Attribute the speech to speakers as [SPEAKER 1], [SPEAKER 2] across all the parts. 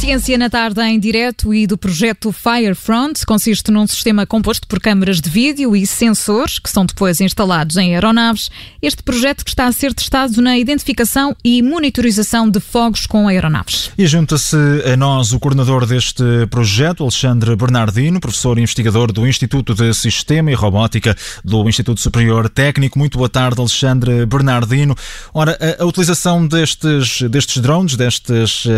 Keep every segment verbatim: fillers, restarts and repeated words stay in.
[SPEAKER 1] Ciência na Tarde em direto e do projeto Firefront. Consiste num sistema composto por câmaras de vídeo e sensores que são depois instalados em aeronaves. Este projeto que está a ser testado na identificação e monitorização de fogos com aeronaves.
[SPEAKER 2] E junta-se a nós o coordenador deste projeto, Alexandre Bernardino, professor e investigador do Instituto de Sistema e Robótica do Instituto Superior Técnico. Muito boa tarde, Alexandre Bernardino. Ora, a, a utilização destes, destes drones, destes...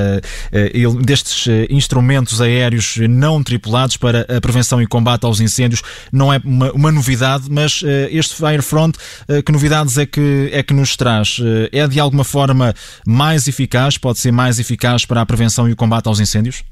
[SPEAKER 2] Uh, uh, destes instrumentos aéreos não tripulados para a prevenção e combate aos incêndios não é uma, uma novidade, mas uh, este Firefront, uh, que novidades é que, é que nos traz? Uh, é de alguma forma mais eficaz, pode ser mais eficaz para a prevenção e o combate aos incêndios?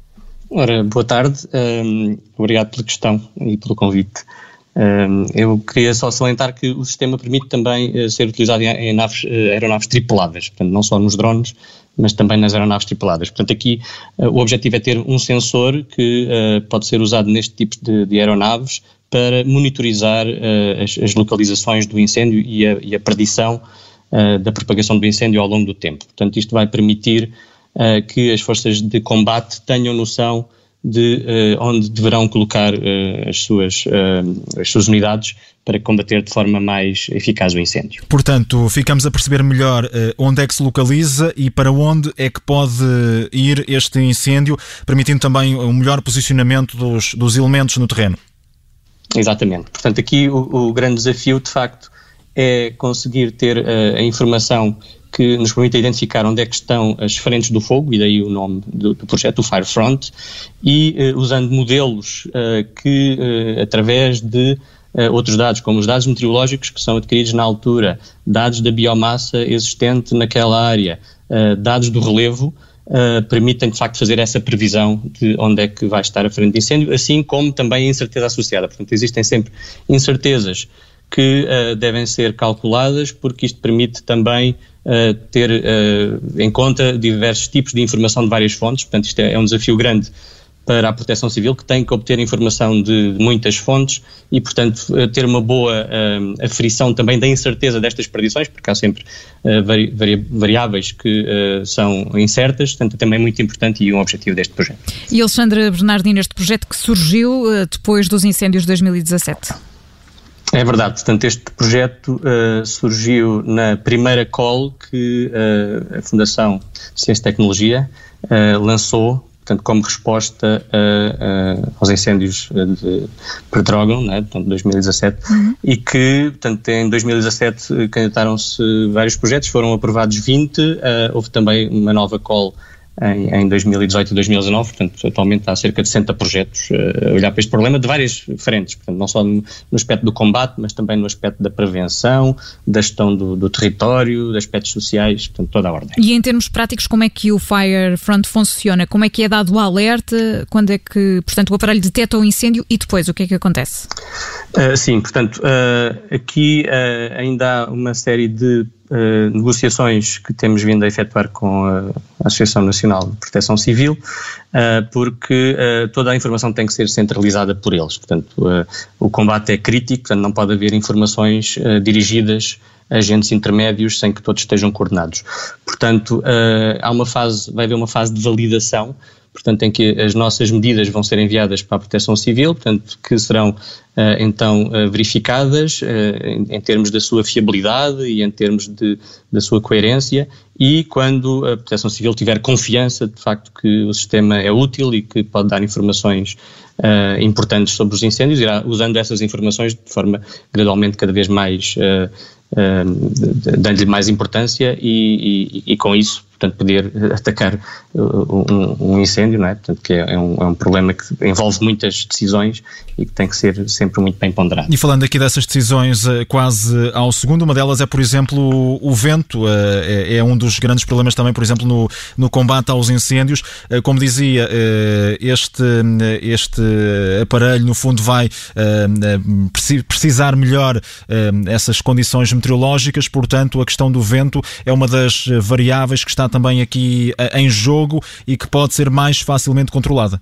[SPEAKER 3] Ora, boa tarde, um, obrigado pela questão e pelo convite. Um, eu queria só salientar que o sistema permite também uh, ser utilizado em, em naves, uh, aeronaves tripuladas, portanto não só nos drones, mas também nas aeronaves tripuladas. Portanto, aqui uh, o objetivo é ter um sensor que uh, pode ser usado neste tipo de, de aeronaves para monitorizar uh, as, as localizações do incêndio e a, e a predição uh, da propagação do incêndio ao longo do tempo. Portanto, isto vai permitir uh, que as forças de combate tenham noção de uh, onde deverão colocar uh, as, suas, uh, as suas unidades para combater de forma mais eficaz o incêndio.
[SPEAKER 2] Portanto, ficamos a perceber melhor uh, onde é que se localiza e para onde é que pode ir este incêndio, permitindo também um melhor posicionamento dos, dos elementos no terreno.
[SPEAKER 3] Exatamente. Portanto, aqui o, o grande desafio, de facto, é conseguir ter uh, a informação que nos permite identificar onde é que estão as frentes do fogo, e daí o nome do, do projeto, o Firefront, e uh, usando modelos uh, que, uh, através de uh, outros dados, como os dados meteorológicos que são adquiridos na altura, dados da biomassa existente naquela área, uh, dados do relevo, uh, permitem de facto fazer essa previsão de onde é que vai estar a frente de incêndio, assim como também a incerteza associada. Portanto, existem sempre incertezas que uh, devem ser calculadas, porque isto permite também uh, ter uh, em conta diversos tipos de informação de várias fontes. Portanto, isto é, é um desafio grande para a Proteção Civil, que tem que obter informação de muitas fontes e, portanto, uh, ter uma boa uh, aferição também da incerteza destas predições, porque há sempre uh, vari, vari, variáveis que uh, são incertas. Portanto, também é muito importante e um objetivo deste projeto.
[SPEAKER 1] E Alexandre Bernardino, este projeto que surgiu uh, depois dos incêndios de dois mil e dezassete.
[SPEAKER 3] É verdade, portanto este projeto uh, surgiu na primeira call que uh, a Fundação Ciência e Tecnologia uh, lançou, portanto como resposta uh, uh, aos incêndios de Pedrógão, né, portanto dois mil e dezassete, uhum. E que, portanto em dois mil e dezassete candidataram-se vários projetos, foram aprovados vinte, uh, houve também uma nova call Em, em dois mil e dezoito e dois mil e dezanove, portanto, atualmente há cerca de sessenta projetos uh, a olhar para este problema de várias frentes, portanto, não só no, no aspecto do combate, mas também no aspecto da prevenção, da gestão do, do território, de aspectos sociais, portanto, toda a ordem.
[SPEAKER 1] E em termos práticos, como é que o Firefront funciona? Como é que é dado o alerta? Quando é que, portanto, o aparelho detecta o incêndio e depois o que é que acontece?
[SPEAKER 3] Uh, sim, portanto, uh, aqui uh, ainda há uma série de Uh, negociações que temos vindo a efetuar com a Associação Nacional de Proteção Civil, uh, porque uh, toda a informação tem que ser centralizada por eles. Portanto, uh, o combate é crítico, portanto não pode haver informações uh, dirigidas a agentes intermédios sem que todos estejam coordenados. Portanto, uh, há uma fase, vai haver uma fase de validação, portanto, em que as nossas medidas vão ser enviadas para a Proteção Civil, portanto, que serão uh, então uh, verificadas uh, em, em termos da sua fiabilidade e em termos de, da sua coerência, e quando a Proteção Civil tiver confiança de facto que o sistema é útil e que pode dar informações uh, importantes sobre os incêndios, irá usando essas informações de forma gradualmente cada vez mais, uh, uh, dando-lhe mais importância e, e, e com isso, portanto, poder atacar um, um incêndio, não é? Portanto, que é um, é um problema que envolve muitas decisões e que tem que ser sempre muito bem ponderado.
[SPEAKER 2] E falando aqui dessas decisões quase ao segundo, uma delas é, por exemplo, o vento, é um dos grandes problemas também, por exemplo, no, no combate aos incêndios. Como dizia, este, este aparelho, no fundo, vai precisar melhor essas condições meteorológicas, portanto, a questão do vento é uma das variáveis que está também aqui uh, em jogo e que pode ser mais facilmente controlada.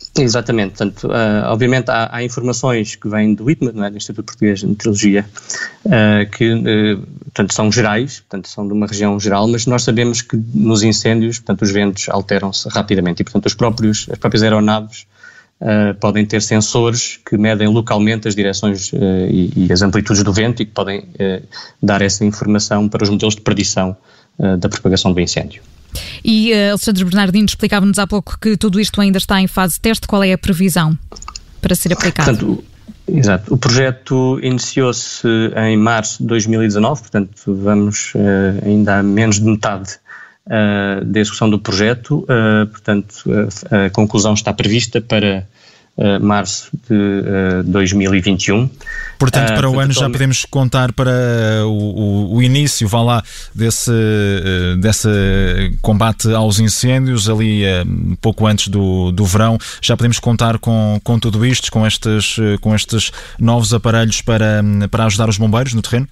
[SPEAKER 3] Exatamente, portanto, uh, obviamente há, há informações que vêm do I T M E, não é? Do Instituto Português de Meteorologia, uh, que uh, portanto, são gerais, portanto, são de uma região geral, mas nós sabemos que nos incêndios, portanto, os ventos alteram-se rapidamente e, portanto, os próprios, as próprias aeronaves uh, podem ter sensores que medem localmente as direções uh, e, e as amplitudes do vento e que podem uh, dar essa informação para os modelos de predição uh, da propagação do incêndio.
[SPEAKER 1] E uh, Alexandre Bernardino explicava-nos há pouco que tudo isto ainda está em fase de teste. Qual é a previsão para ser aplicado?
[SPEAKER 3] Portanto, exato. O projeto iniciou-se em março de dois mil e dezanove, portanto vamos uh, ainda a menos de metade uh, da execução do projeto, uh, portanto a, a conclusão está prevista para Uh, março de uh, dois mil e vinte e um.
[SPEAKER 2] Portanto, para uh, o ano já
[SPEAKER 3] atualmente...
[SPEAKER 2] podemos contar para o, o, o início, vá lá, desse, uh, desse combate aos incêndios, ali uh, pouco antes do, do verão, já podemos contar com, com tudo isto, com estes, uh, com estes novos aparelhos para, para ajudar os bombeiros no terreno?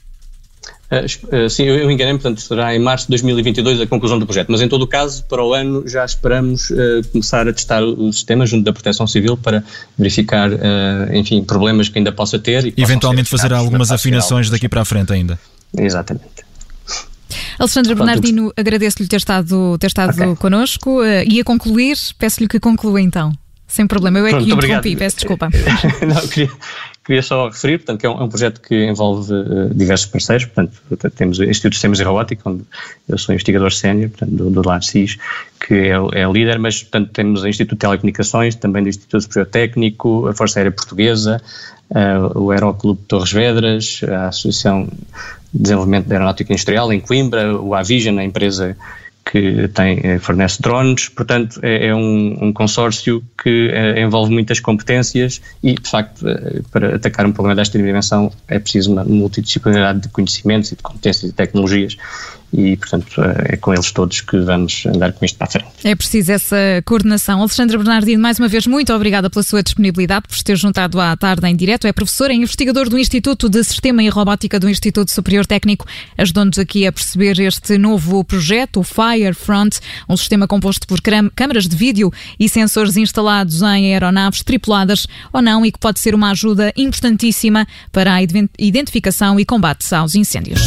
[SPEAKER 3] Uh, uh, sim, eu, eu enganei-me, portanto será em março de dois mil e vinte e dois a conclusão do projeto, mas em todo o caso, para o ano já esperamos uh, começar a testar o, o sistema junto da Proteção Civil para verificar, uh, enfim, problemas que ainda possa ter. E
[SPEAKER 2] eventualmente fazer algumas afinações daqui para a frente ainda.
[SPEAKER 3] Exatamente.
[SPEAKER 1] Alexandre Bernardino, agradeço-lhe ter estado, ter estado okay. connosco uh, e a concluir, peço-lhe que conclua então. Sem problema, eu é Pronto, que interrompi, peço desculpa.
[SPEAKER 3] Não, queria, queria só referir, portanto, que é um, é um projeto que envolve uh, diversos parceiros, portanto, temos o Instituto de Sistemas e Robótica, onde eu sou investigador sénior, portanto, do, do LARCIS, que é, é o líder, mas, portanto, temos o Instituto de Telecomunicações, também do Instituto Superior Técnico, a Força Aérea Portuguesa, uh, o Aeroclube de Torres Vedras, a Associação de Desenvolvimento da Aeronáutica Industrial em Coimbra, o Avision, a empresa que tem, fornece drones, portanto é, é um, um consórcio que é, envolve muitas competências e, de facto, para atacar um problema desta dimensão é preciso uma multidisciplinaridade de conhecimentos e de competências e tecnologias e, portanto, é com eles todos que vamos andar com isto para a frente.
[SPEAKER 1] É preciso essa coordenação. Alexandre Bernardino, mais uma vez, muito obrigada pela sua disponibilidade, por se ter juntado à tarde em direto. É professor, é investigador do Instituto de Sistema e Robótica do Instituto Superior Técnico, ajudando-nos aqui a perceber este novo projeto, o Firefront, um sistema composto por câmaras de vídeo e sensores instalados em aeronaves tripuladas ou não e que pode ser uma ajuda importantíssima para a identificação e combate aos incêndios.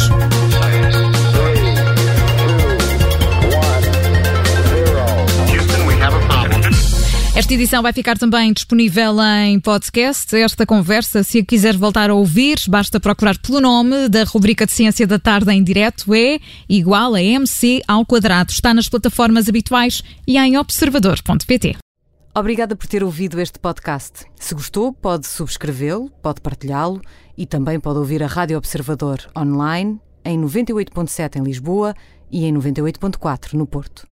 [SPEAKER 1] Esta edição vai ficar também disponível em podcast. Esta conversa, se a quiser voltar a ouvir, basta procurar pelo nome da rubrica de Ciência da Tarde em direto, é igual a M C ao quadrado. Está nas plataformas habituais e em observador ponto pt.
[SPEAKER 4] Obrigada por ter ouvido este podcast. Se gostou, pode subscrevê-lo, pode partilhá-lo e também pode ouvir a Rádio Observador online em noventa e oito ponto sete em Lisboa e em noventa e oito ponto quatro no Porto.